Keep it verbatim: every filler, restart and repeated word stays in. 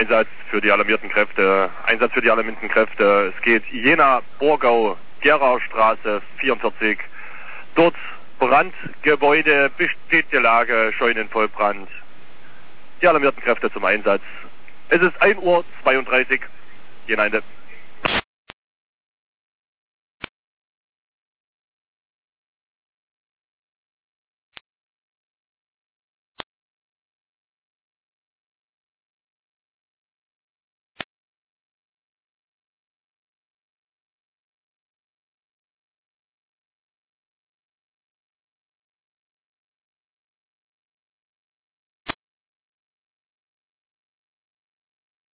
Einsatz für die alarmierten Kräfte. Einsatz für die alarmierten Kräfte. Es geht Jena, Borgau, Geraustraße vierundvierzig. Dort Brandgebäude, bestätigte Lage, Scheunenvollbrand. Die alarmierten Kräfte zum Einsatz. Es ist ein Uhr zweiunddreißig. Jena Ende.